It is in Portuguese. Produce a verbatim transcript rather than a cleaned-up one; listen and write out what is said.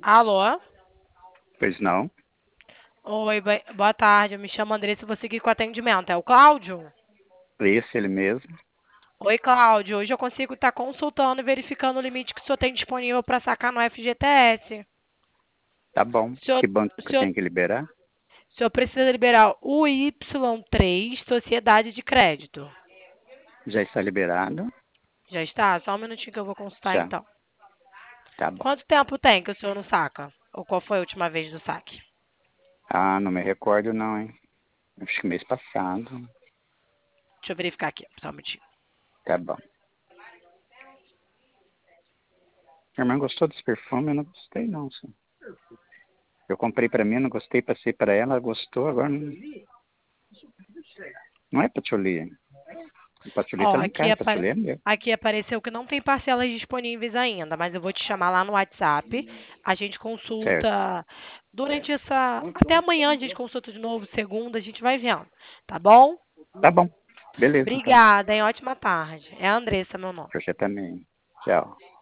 Alô? Pois não? Oi, boi- boa tarde. Eu me chamo Andressa e vou seguir com o atendimento. É o Cláudio? Esse ele mesmo. Oi, Cláudio. Hoje eu consigo estar consultando e verificando o limite que o senhor tem disponível para sacar no F G T S. Tá bom. O senhor, Que banco o que eu senhor, tenho que liberar? o senhor precisa liberar o Y três Sociedade de Crédito. Já está liberado? Já está? Só um minutinho que eu vou consultar Já. então. Tá bom. Quanto tempo tem que o senhor não saca? Ou qual foi a última vez do saque? Ah, não me recordo não, hein? Acho que mês passado. Deixa eu verificar aqui, só um minutinho. Tá bom. Minha irmã gostou desse perfume? Eu não gostei não, senhor. Eu comprei pra mim, não gostei, passei pra ela, ela gostou, agora não, não é patchouli. hein? O patchouli Ó, tá lá em aqui, casa, apa- patchouli é meu. aqui apareceu que não tem parcelas disponíveis ainda, mas eu vou te chamar lá no WhatsApp. A gente Certo. consulta durante essa. Até amanhã a gente consulta de novo, segunda, a gente vai vendo. Tá bom? Tá bom. Beleza, então. Obrigada, hein? Ótima tarde. É a Andressa, meu nome. Você também. Tchau.